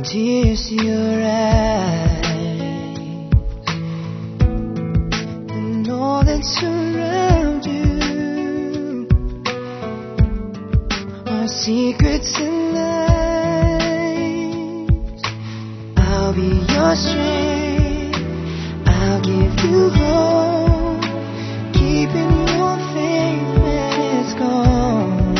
tears to your eyes, and all that surrounds you are secrets and lies. I'll be your strength, I'll give you hope, keeping your faith when it's gone.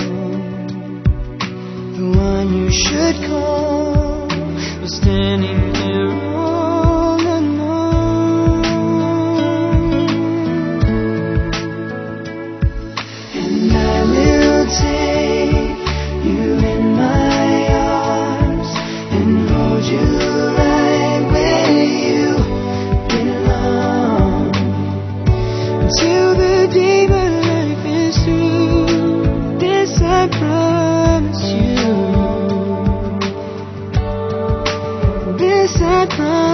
The one you should call was standing there all alone. And I will take you in my arms and hold you right where you belong, until the day my life is through. This I promise you. This I promise.